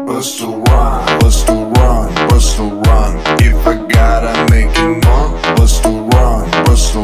Bust to run, bust to run. If I gotta make it more, bust to run, bust to